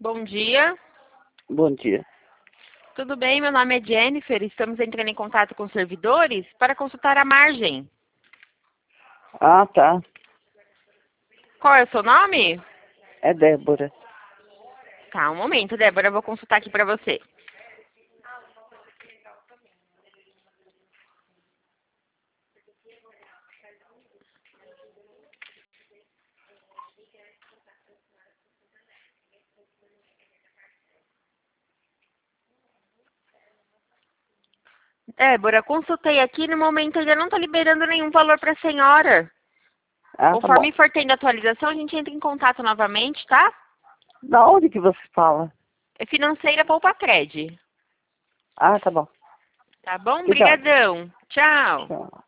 Bom dia. Bom dia. Tudo bem? Meu nome é Jennifer. Estamos entrando em contato com os servidores para consultar a margem. Ah, tá. Qual é o seu nome? É Débora. Tá, um momento, Débora. Eu vou consultar aqui para você. Débora, consultei aqui. No momento ainda não está liberando nenhum valor para a senhora. Ah, tá bom. Conforme for tendo atualização, a gente entra em contato novamente, tá? Da onde que você fala? É Financeira Poupa-Cred. Ah, tá bom. Tá bom? Obrigada. Obrigadão. Tchau. Tchau.